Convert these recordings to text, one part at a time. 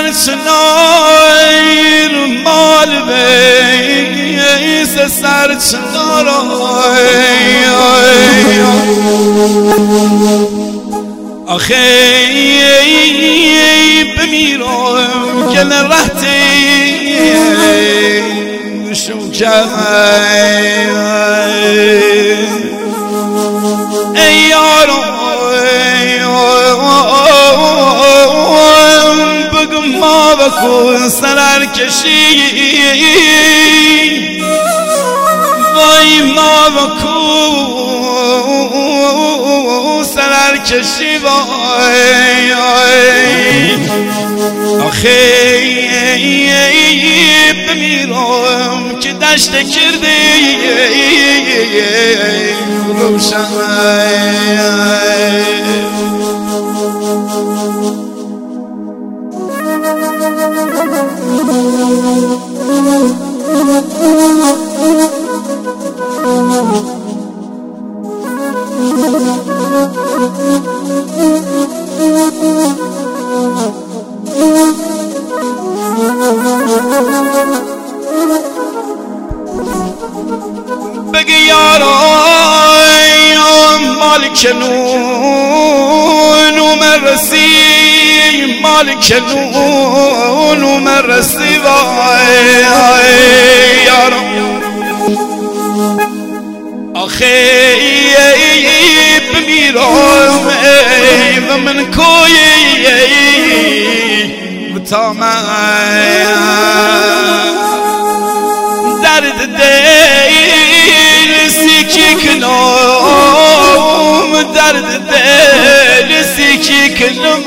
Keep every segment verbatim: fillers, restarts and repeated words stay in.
سر چنار مال بیس سر چنار آخه بمیرم گل رهتی شوکه ای یارم بگم ما بکن سرر کشی وای ما بکن سرر کشی وای آخه بمیرم که دشت کرده روشن بگی یارم مالک نون مرسی مالک نون مرسی وای یارم آخه بمیرم و من کوی بتا من درد دل سیکی کنم درد دل سیکی کنم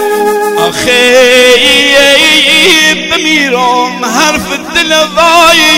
آخه بمیرم حرف دل وای